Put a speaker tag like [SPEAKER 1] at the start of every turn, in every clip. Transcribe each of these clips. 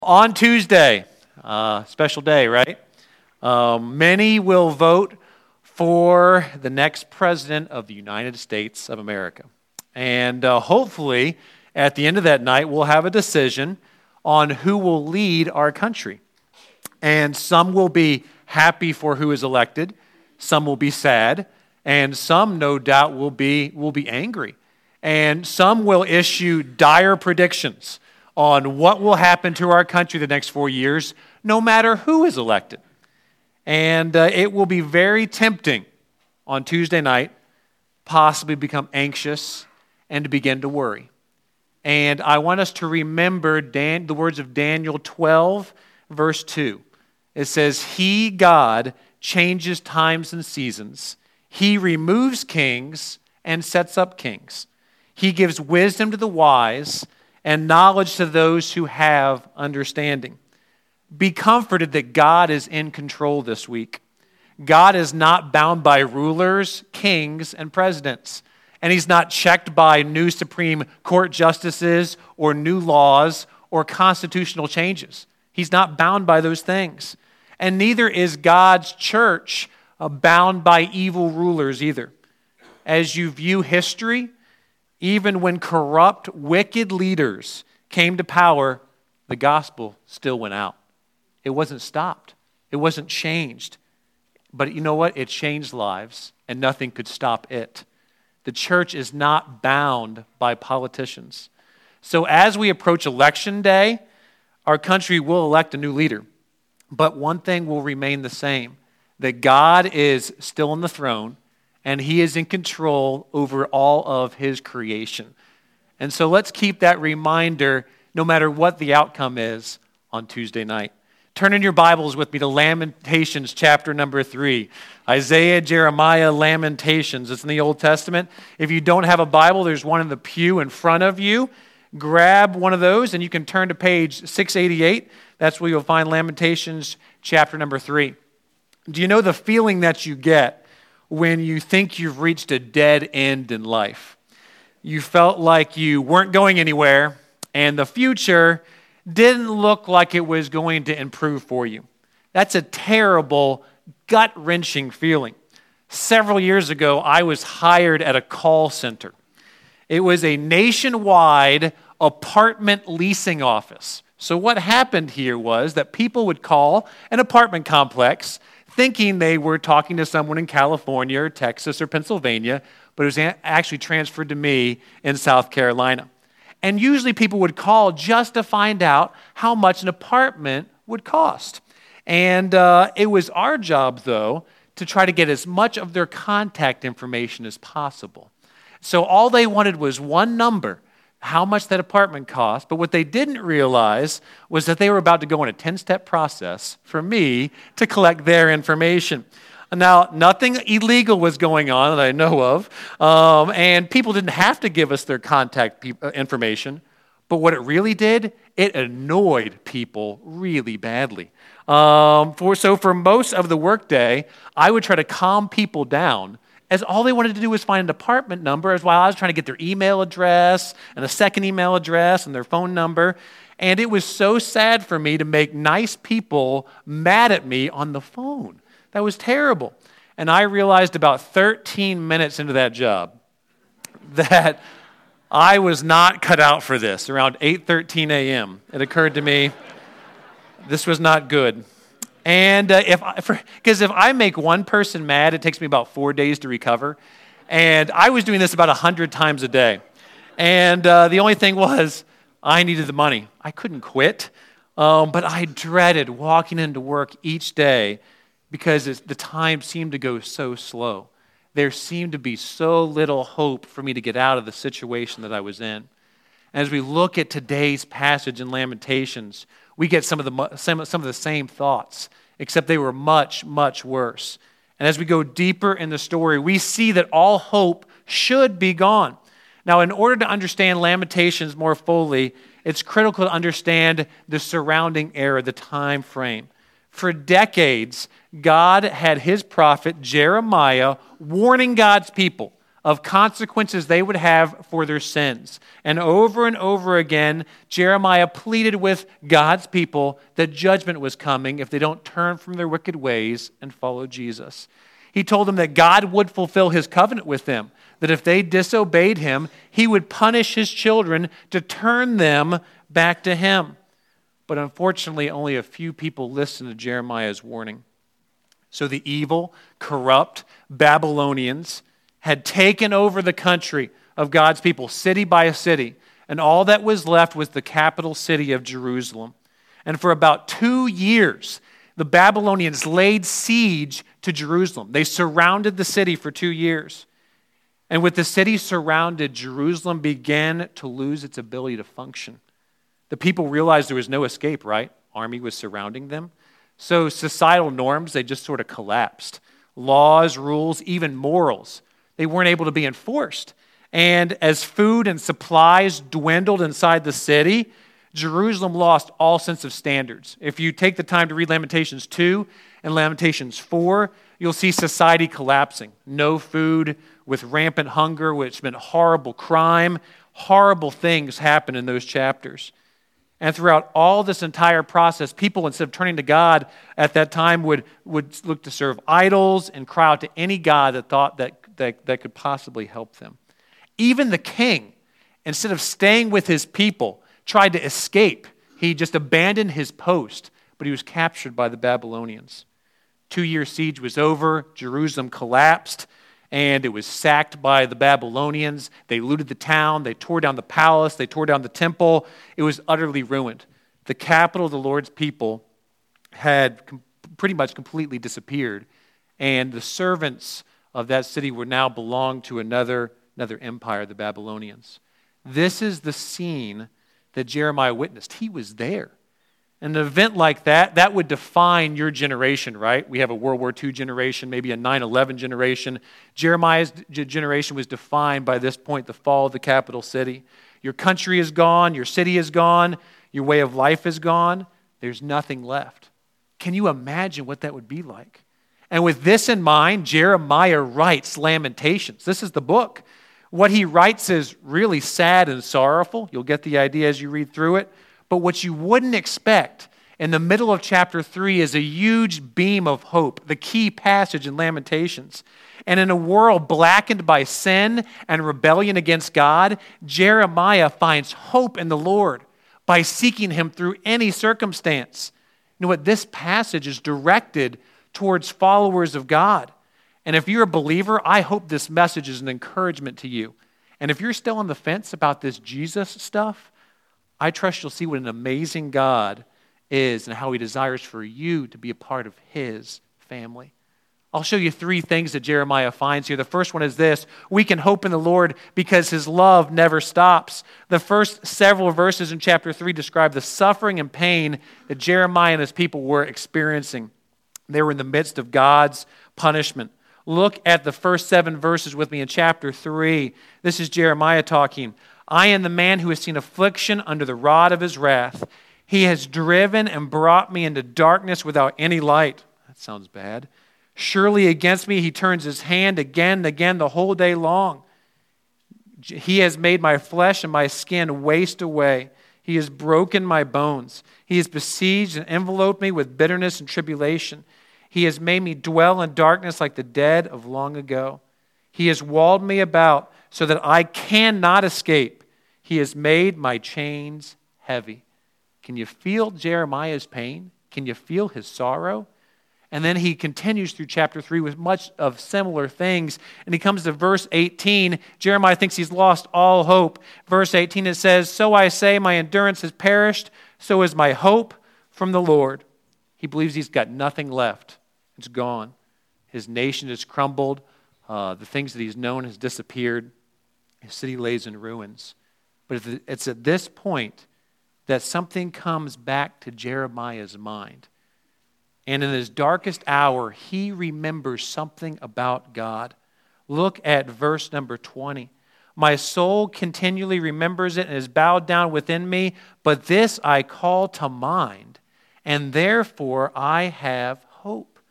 [SPEAKER 1] On Tuesday, special day, right? Many will vote for the next president of the United States of America. And hopefully, at the end of that night, we'll have a decision on who will lead our country. And some will be happy for who is elected, some will be sad, and some, no doubt, will be angry. And some will issue dire predictions on what will happen to our country the next 4 years, no matter who is elected. And it will be very tempting on Tuesday night, possibly become anxious and to begin to worry. And I want us to remember the words of Daniel 12, verse 2. It says, "He, God, changes times and seasons. He removes kings and sets up kings. He gives wisdom to the wise and knowledge to those who have understanding." Be comforted that God is in control this week. God is not bound by rulers, kings, and presidents. And he's not checked by new Supreme Court justices or new laws or constitutional changes. He's not bound by those things. And neither is God's church bound by evil rulers either. As you view history, even when corrupt, wicked leaders came to power, the gospel still went out. It wasn't stopped. It wasn't changed. But you know what? It changed lives, and nothing could stop it. The church is not bound by politicians. So as we approach election day, our country will elect a new leader. But one thing will remain the same, that God is still on the throne, and he is in control over all of his creation. And so let's keep that reminder no matter what the outcome is on Tuesday night. Turn in your Bibles with me to Lamentations chapter number 3. Isaiah, Jeremiah, Lamentations. It's in the Old Testament. If you don't have a Bible, there's one in the pew in front of you. Grab one of those and you can turn to page 688. That's where you'll find Lamentations chapter number 3. Do you know the feeling that you get when you think you've reached a dead end in life? You felt like you weren't going anywhere and the future didn't look like it was going to improve for you. That's a terrible, gut-wrenching feeling. Several years ago, I was hired at a call center. It was a nationwide apartment leasing office. So what happened here was that people would call an apartment complex thinking they were talking to someone in California or Texas or Pennsylvania, but it was actually transferred to me in South Carolina. And usually people would call just to find out how much an apartment would cost. And it was our job, though, to try to get as much of their contact information as possible. So all they wanted was one number, how much that apartment cost, but what they didn't realize was that they were about to go on a 10-step process for me to collect their information. Now, nothing illegal was going on that I know of, and people didn't have to give us their contact information, but what it really did, it annoyed people really badly. For most of the workday, I would try to calm people down, as all they wanted to do was find an apartment number, as while I was trying to get their email address and a second email address and their phone number. And it was so sad for me to make nice people mad at me on the phone. That was terrible. And I realized about 13 minutes into that job that I was not cut out for this. Around 8:13 a.m., it occurred to me this was not good. And because if I make one person mad, it takes me about 4 days to recover. And I was doing this about 100 times a day. And the only thing was, I needed the money. I couldn't quit. But I dreaded walking into work each day because the time seemed to go so slow. There seemed to be so little hope for me to get out of the situation that I was in. As we look at today's passage in Lamentations, we get some of the same thoughts, except they were much, much worse. And as we go deeper in the story, we see that all hope should be gone. Now, in order to understand Lamentations more fully, it's critical to understand the surrounding era, the time frame. For decades, God had his prophet Jeremiah warning God's people of consequences they would have for their sins. And over again, Jeremiah pleaded with God's people that judgment was coming if they don't turn from their wicked ways and follow Jesus. He told them that God would fulfill his covenant with them, that if they disobeyed him, he would punish his children to turn them back to him. But unfortunately, only a few people listened to Jeremiah's warning. So the evil, corrupt Babylonians had taken over the country of God's people, city by city, and all that was left was the capital city of Jerusalem. And for about 2 years, the Babylonians laid siege to Jerusalem. They surrounded the city for 2 years. And with the city surrounded, Jerusalem began to lose its ability to function. The people realized there was no escape, right? Army was surrounding them. So societal norms, they just sort of collapsed. Laws, rules, even morals, they weren't able to be enforced. And as food and supplies dwindled inside the city, Jerusalem lost all sense of standards. If you take the time to read Lamentations 2 and Lamentations 4, you'll see society collapsing. No food, with rampant hunger, which meant horrible crime. Horrible things happen in those chapters. And throughout all this entire process, people, instead of turning to God at that time, would look to serve idols and cry out to any god that thought that could possibly help them. Even the king, instead of staying with his people, tried to escape. He just abandoned his post, but he was captured by the Babylonians. 2-year siege was over. Jerusalem collapsed, and it was sacked by the Babylonians. They looted the town. They tore down the palace. They tore down the temple. It was utterly ruined. The capital of the Lord's people had pretty much completely disappeared, and the servants of that city were now belonged to another empire, the Babylonians. This is the scene that Jeremiah witnessed. He was there. An event like that would define your generation, right? We have a World War II generation, maybe a 9/11 generation. Jeremiah's generation was defined by this point, the fall of the capital city. Your country is gone, your city is gone, your way of life is gone. There's nothing left. Can you imagine what that would be like? And with this in mind, Jeremiah writes Lamentations. This is the book. What he writes is really sad and sorrowful. You'll get the idea as you read through it. But what you wouldn't expect in the middle of chapter 3 is a huge beam of hope, the key passage in Lamentations. And in a world blackened by sin and rebellion against God, Jeremiah finds hope in the Lord by seeking him through any circumstance. You know what? This passage is directed towards followers of God. And if you're a believer, I hope this message is an encouragement to you. And if you're still on the fence about this Jesus stuff, I trust you'll see what an amazing God is and how he desires for you to be a part of his family. I'll show you 3 things that Jeremiah finds here. The first one is this: we can hope in the Lord because his love never stops. The first several verses in chapter 3 describe the suffering and pain that Jeremiah and his people were experiencing. They were in the midst of God's punishment. Look at the first 7 verses with me in chapter 3. This is Jeremiah talking. I am the man who has seen affliction under the rod of his wrath. He has driven and brought me into darkness without any light. That sounds bad. Surely against me he turns his hand again and again the whole day long. He has made my flesh and my skin waste away. He has broken my bones. He has besieged and enveloped me with bitterness and tribulation. He has made me dwell in darkness like the dead of long ago. He has walled me about so that I cannot escape. He has made my chains heavy. Can you feel Jeremiah's pain? Can you feel his sorrow? And then he continues through chapter 3 with much of similar things. And he comes to verse 18. Jeremiah thinks he's lost all hope. Verse 18, it says, "So I say, my endurance has perished, so is my hope from the Lord." He believes he's got nothing left. It's gone. His nation has crumbled. The things that he's known has disappeared. His city lays in ruins. But it's at this point that something comes back to Jeremiah's mind. And in his darkest hour, he remembers something about God. Look at verse number 20. My soul continually remembers it and is bowed down within me, but this I call to mind, and therefore I have hope.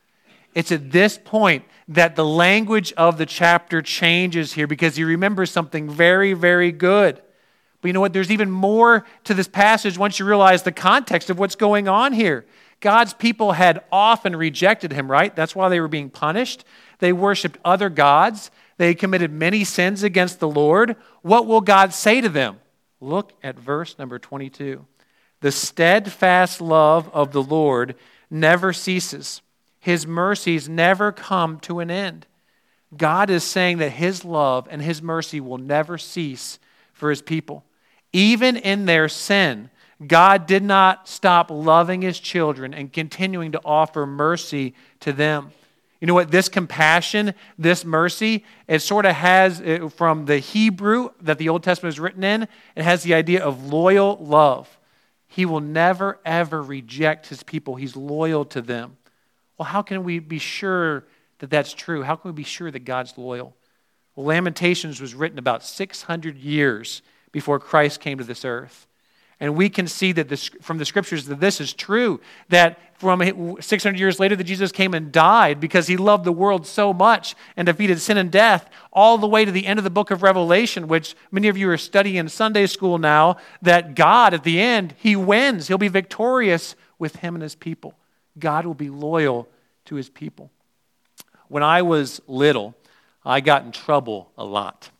[SPEAKER 1] It's at this point that the language of the chapter changes here because he remembers something very, very good. But you know what? There's even more to this passage once you realize the context of what's going on here. God's people had often rejected him, right? That's why they were being punished. They worshiped other gods. They committed many sins against the Lord. What will God say to them? Look at verse number 22. The steadfast love of the Lord never ceases. His mercies never come to an end. God is saying that his love and his mercy will never cease for his people. Even in their sin, God did not stop loving his children and continuing to offer mercy to them. You know what? This compassion, this mercy, it sort of has, from the Hebrew that the Old Testament is written in, it has the idea of loyal love. He will never, ever reject his people. He's loyal to them. Well, how can we be sure that that's true? How can we be sure that God's loyal? Well, Lamentations was written about 600 years before Christ came to this earth. And we can see that from the scriptures that this is true, that from 600 years later that Jesus came and died because he loved the world so much and defeated sin and death, all the way to the end of the book of Revelation, which many of you are studying in Sunday school now, that God at the end, he wins. He'll be victorious with him and his people. God will be loyal to his people. When I was little, I got in trouble a lot.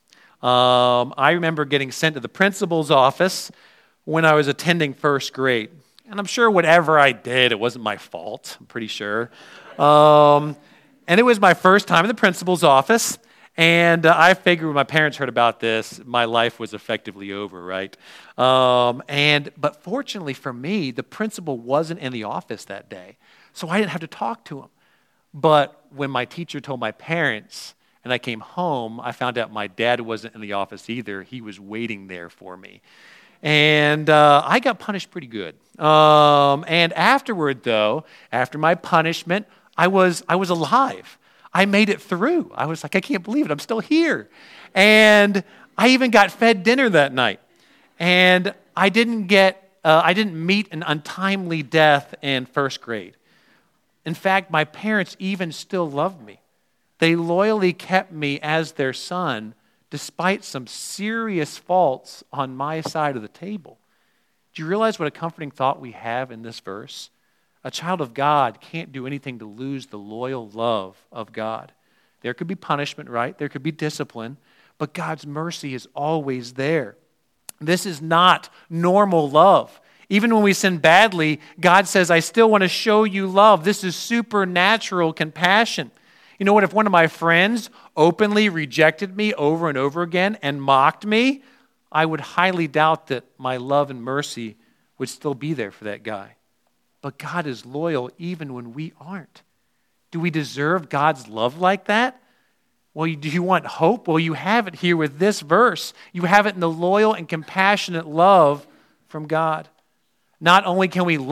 [SPEAKER 1] I remember getting sent to the principal's office when I was attending first grade. And I'm sure whatever I did, it wasn't my fault, I'm pretty sure. And it was my first time in the principal's office. And I figured when my parents heard about this, my life was effectively over, right? But fortunately for me, the principal wasn't in the office that day. So I didn't have to talk to him. But when my teacher told my parents and I came home, I found out my dad wasn't in the office either. He was waiting there for me. And I got punished pretty good. And afterward, though, after my punishment, I was alive. I made it through. I was like, I can't believe it. I'm still here. And I even got fed dinner that night. And I didn't meet an untimely death in first grade. In fact, my parents even still loved me. They loyally kept me as their son, despite some serious faults on my side of the table. Do you realize what a comforting thought we have in this verse? A child of God can't do anything to lose the loyal love of God. There could be punishment, right? There could be discipline, but God's mercy is always there. This is not normal love. Even when we sin badly, God says, I still want to show you love. This is supernatural compassion. You know what? If one of my friends openly rejected me over and over again and mocked me, I would highly doubt that my love and mercy would still be there for that guy. But God is loyal even when we aren't. Do we deserve God's love like that? Well, do you want hope? Well, you have it here with this verse. You have it in the loyal and compassionate love from God. Not only can we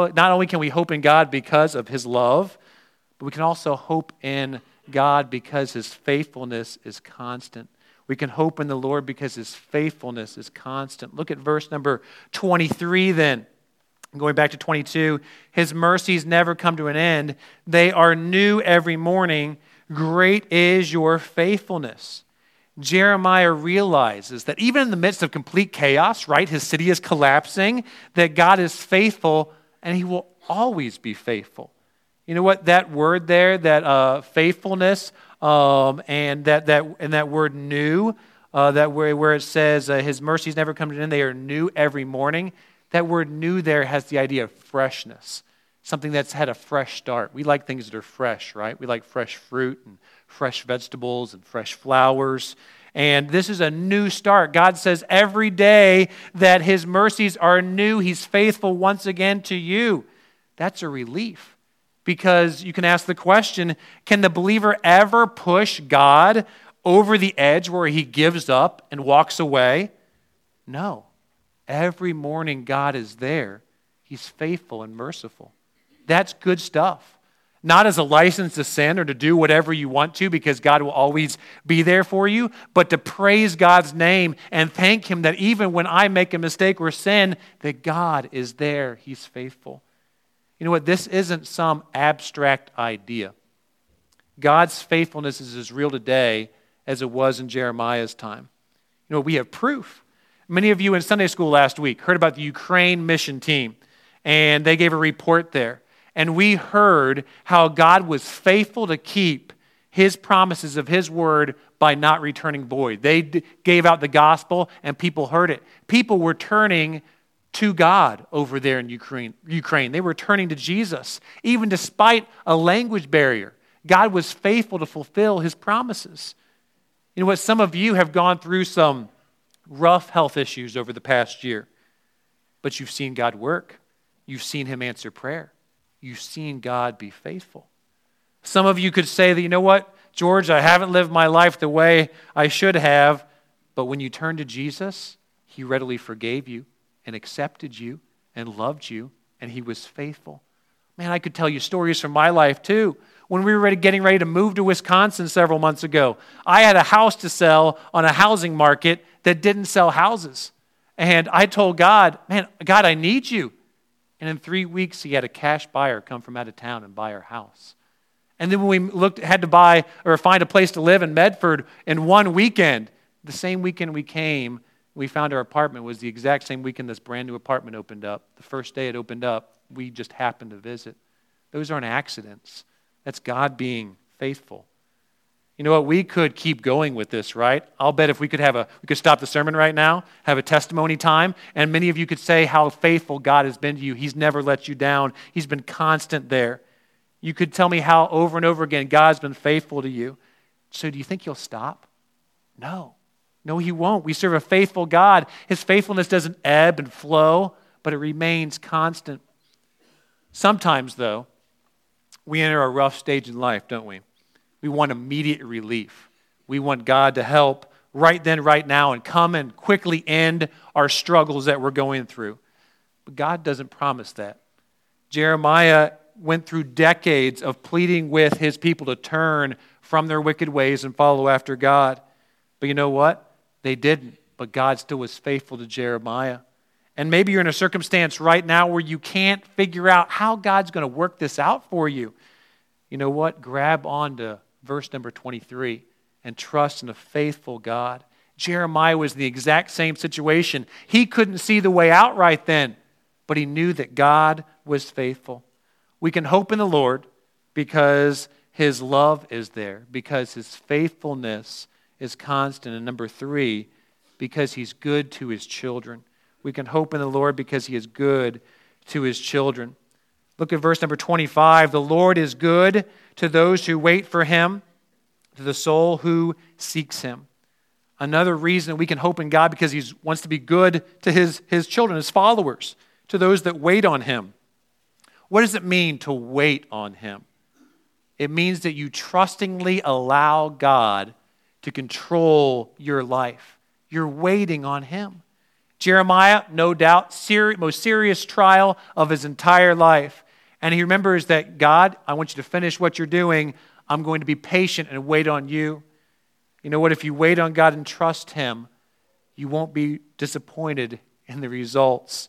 [SPEAKER 1] hope in God because of his love, but we can also hope in God because his faithfulness is constant. We can hope in the Lord because his faithfulness is constant. Look at verse number 23 then. Going back to 22, his mercies never come to an end. They are new every morning. Great is your faithfulness. Jeremiah realizes that even in the midst of complete chaos, right, his city is collapsing, that God is faithful and he will always be faithful. You know what? That word there, that faithfulness, and that word new, where it says his mercies never come to an end, they are new every morning. That word new there has the idea of freshness, something that's had a fresh start. We like things that are fresh, right? We like fresh fruit and fresh vegetables and fresh flowers. And this is a new start. God says every day that his mercies are new, he's faithful once again to you. That's a relief. Because you can ask the question, can the believer ever push God over the edge where he gives up and walks away? No. Every morning God is there. He's faithful and merciful. That's good stuff. Not as a license to sin or to do whatever you want to because God will always be there for you, but to praise God's name and thank him that even when I make a mistake or sin, that God is there. He's faithful. You know what? This isn't some abstract idea. God's faithfulness is as real today as it was in Jeremiah's time. You know, we have proof. Many of you in Sunday school last week heard about the Ukraine mission team, and they gave a report there. And we heard how God was faithful to keep his promises of his word by not returning void. They gave out the gospel, and people heard it. People were turning to God over there in Ukraine. They were turning to Jesus. Even despite a language barrier, God was faithful to fulfill his promises. You know what? Some of you have gone through some rough health issues over the past year, but you've seen God work. You've seen him answer prayer. You've seen God be faithful. Some of you could say that, you know what, George, I haven't lived my life the way I should have, but when you turned to Jesus, he readily forgave you and accepted you and loved you, and he was faithful. Man, I could tell you stories from my life too. When we were getting ready to move to Wisconsin several months ago, I had a house to sell on a housing market that didn't sell houses. And I told God, man, God, I need you. And in 3 weeks, he had a cash buyer come from out of town and buy our house. And then when we had to buy or find a place to live in Medford in one weekend, the same weekend we came, we found our apartment was the exact same weekend this brand new apartment opened up. The first day it opened up, we just happened to visit. Those aren't accidents. That's God being faithful. You know what? We could keep going with this, right? I'll bet if we could stop the sermon right now, have a testimony time, and many of you could say how faithful God has been to you. He's never let you down. He's been constant there. You could tell me how over and over again God's been faithful to you. So do you think he'll stop? No. No, he won't. We serve a faithful God. His faithfulness doesn't ebb and flow, but it remains constant. Sometimes, though, we enter a rough stage in life, don't we? We want immediate relief. We want God to help right then, right now, and come and quickly end our struggles that we're going through. But God doesn't promise that. Jeremiah went through decades of pleading with his people to turn from their wicked ways and follow after God. But you know what? They didn't. But God still was faithful to Jeremiah. And maybe you're in a circumstance right now where you can't figure out how God's going to work this out for you. You know what? Grab onto verse number 23 and trust in a faithful God. Jeremiah was in the exact same situation. He couldn't see the way out right then, but he knew that God was faithful. We can hope in the Lord because his love is there, because his faithfulness is constant. And number 3, because he's good to his children. We can hope in the Lord because he is good to his children. Look at verse number 25. The Lord is good to those who wait for him, to the soul who seeks him. Another reason we can hope in God because he wants to be good to his children, his followers, to those that wait on him. What does it mean to wait on him? It means that you trustingly allow God to control your life. You're waiting on him. Jeremiah, no doubt, most serious trial of his entire life. And he remembers that, God, I want you to finish what you're doing. I'm going to be patient and wait on you. You know what? If you wait on God and trust him, you won't be disappointed in the results.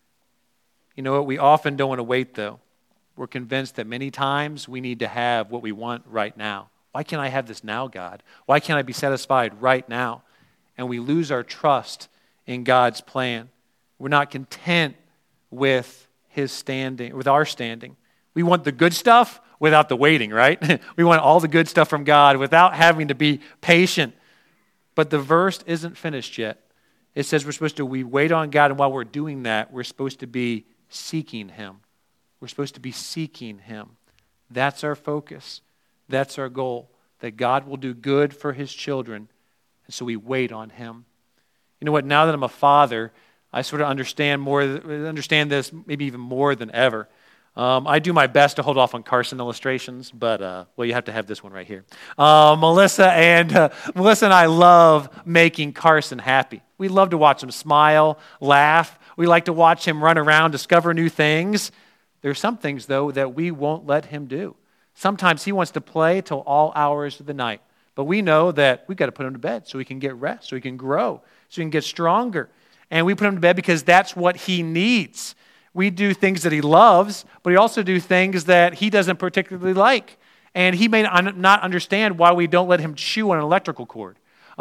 [SPEAKER 1] You know what? We often don't want to wait, though. We're convinced that many times we need to have what we want right now. Why can't I have this now, God? Why can't I be satisfied right now? And we lose our trust in God's plan. We're not content with his standing, with our standing. We want the good stuff without the waiting, right? We want all the good stuff from God without having to be patient. But the verse isn't finished yet. It says we wait on God, and while we're doing that, we're supposed to be seeking him. We're supposed to be seeking him. That's our focus. That's our goal, that God will do good for his children, and so we wait on him. You know what? Now that I'm a father, I sort of understand this maybe even more than ever. I do my best to hold off on Carson illustrations, but you have to have this one right here. Melissa and I love making Carson happy. We love to watch him smile, laugh. We like to watch him run around, discover new things. There are some things, though, that we won't let him do. Sometimes he wants to play till all hours of the night. But we know that we've got to put him to bed so he can get rest, so he can grow, so he can get stronger. And we put him to bed because that's what he needs. We do things that he loves, but we also do things that he doesn't particularly like. And he may not understand why we don't let him chew on an electrical cord.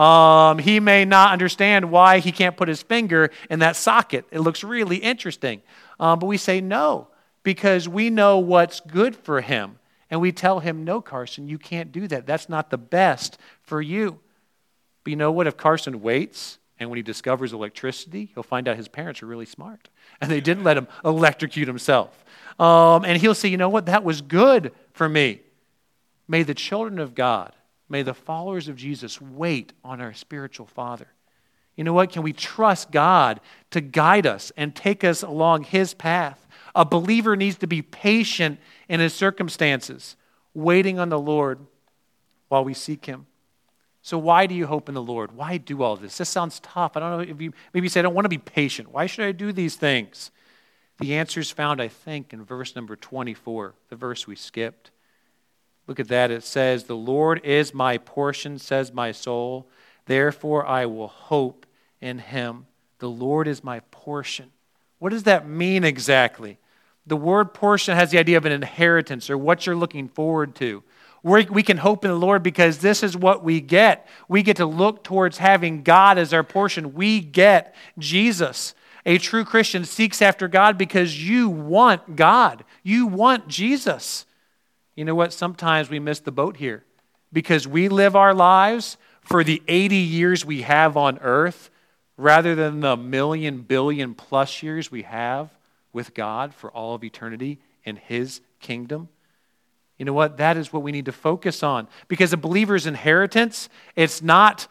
[SPEAKER 1] He may not understand why he can't put his finger in that socket. It looks really interesting. But we say no, because we know what's good for him. And we tell him, no, Carson, you can't do that. That's not the best for you. But you know what? If Carson waits, and when he discovers electricity, he'll find out his parents are really smart. And they didn't let him electrocute himself. And he'll say, you know what? That was good for me. May the children of God, may the followers of Jesus wait on our spiritual Father. You know what? Can we trust God to guide us and take us along his path? A believer needs to be patient in his circumstances, waiting on the Lord while we seek him. So why do you hope in the Lord? Why do all this? This sounds tough. I don't know if you maybe say, I don't want to be patient. Why should I do these things? The answer is found, I think, in verse number 24, the verse we skipped. Look at that. It says, the Lord is my portion, says my soul. Therefore I will hope in him. The Lord is my portion. What does that mean exactly? The word portion has the idea of an inheritance or what you're looking forward to. We can hope in the Lord because this is what we get. We get to look towards having God as our portion. We get Jesus. A true Christian seeks after God because you want God. You want Jesus. You know what? Sometimes we miss the boat here because we live our lives for the 80 years we have on earth rather than the million, billion plus years we have with God for all of eternity in his kingdom. You know what? That is what we need to focus on. Because a believer's inheritance, it's not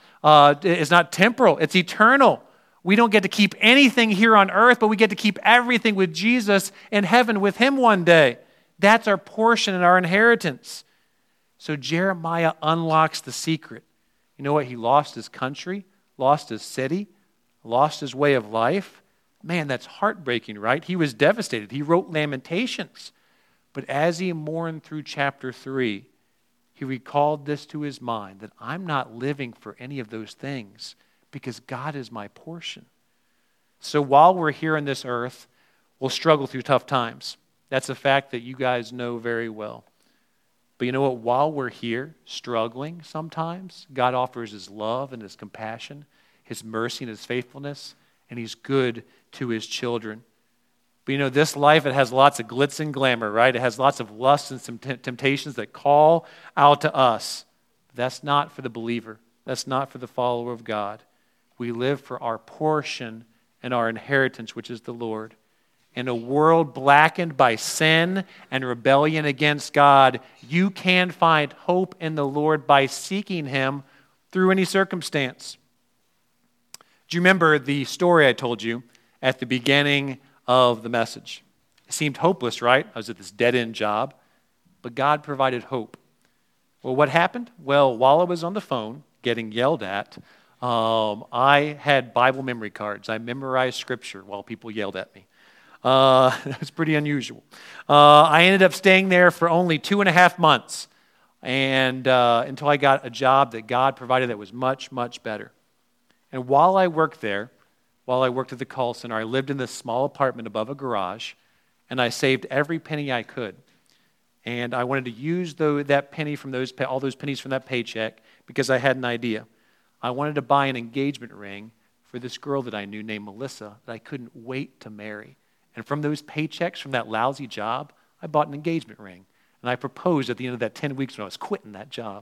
[SPEAKER 1] temporal. It's eternal. We don't get to keep anything here on earth, but we get to keep everything with Jesus in heaven with him one day. That's our portion and our inheritance. So Jeremiah unlocks the secret. You know what? He lost his country, lost his city, lost his way of life. Man, that's heartbreaking, right? He was devastated. He wrote Lamentations. But as he mourned through chapter 3, he recalled this to his mind, that I'm not living for any of those things because God is my portion. So while we're here on this earth, we'll struggle through tough times. That's a fact that you guys know very well. But you know what? While we're here struggling sometimes, God offers his love and his compassion, his mercy and his faithfulness, and he's good to his children. But you know, this life, it has lots of glitz and glamour, right? It has lots of lusts and some temptations that call out to us. That's not for the believer. That's not for the follower of God. We live for our portion and our inheritance, which is the Lord. In a world blackened by sin and rebellion against God, you can find hope in the Lord by seeking him through any circumstance. Do you remember the story I told you at the beginning of the message? It seemed hopeless, right? I was at this dead-end job, but God provided hope. Well, what happened? Well, while I was on the phone getting yelled at, I had Bible memory cards. I memorized scripture while people yelled at me. It was pretty unusual. I ended up staying there for only 2.5 months and until I got a job that God provided that was much, much better. And while I worked there, while I worked at the call center, I lived in this small apartment above a garage, and I saved every penny I could. And I wanted to use that penny from all those pennies from that paycheck because I had an idea. I wanted to buy an engagement ring for this girl that I knew named Melissa that I couldn't wait to marry. And from those paychecks from that lousy job, I bought an engagement ring. And I proposed at the end of that 10 weeks when I was quitting that job.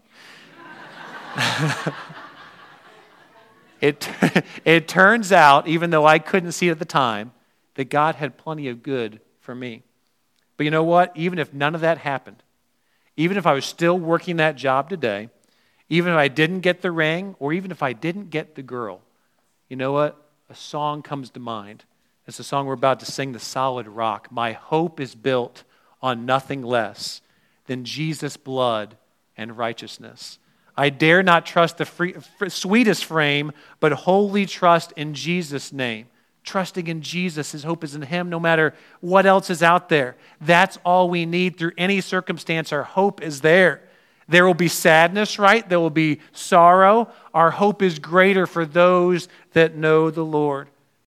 [SPEAKER 1] It turns out, even though I couldn't see it at the time, that God had plenty of good for me. But you know what? Even if none of that happened, even if I was still working that job today, even if I didn't get the ring, or even if I didn't get the girl, you know what? A song comes to mind. It's the song we're about to sing, The Solid Rock. My hope is built on nothing less than Jesus' blood and righteousness. I dare not trust the sweetest frame, but wholly trust in Jesus' name. Trusting in Jesus, his hope is in him no matter what else is out there. That's all we need through any circumstance. Our hope is there. There will be sadness, right? There will be sorrow. Our hope is greater for those that know the Lord.